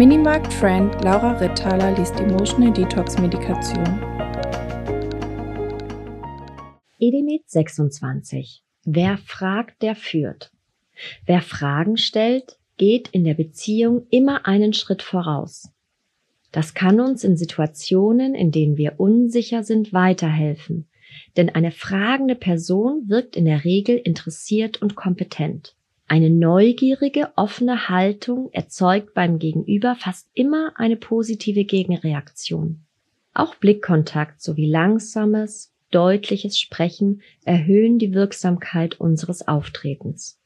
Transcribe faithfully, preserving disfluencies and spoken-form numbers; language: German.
Minimarkt-Friend Laura Rittaler liest Emotional Detox Medikation. Edemet sechsundzwanzig. Wer fragt, der führt. Wer Fragen stellt, geht in der Beziehung immer einen Schritt voraus. Das kann uns in Situationen, in denen wir unsicher sind, weiterhelfen. Denn eine fragende Person wirkt in der Regel interessiert und kompetent. Eine neugierige, offene Haltung erzeugt beim Gegenüber fast immer eine positive Gegenreaktion. Auch Blickkontakt sowie langsames, deutliches Sprechen erhöhen die Wirksamkeit unseres Auftretens.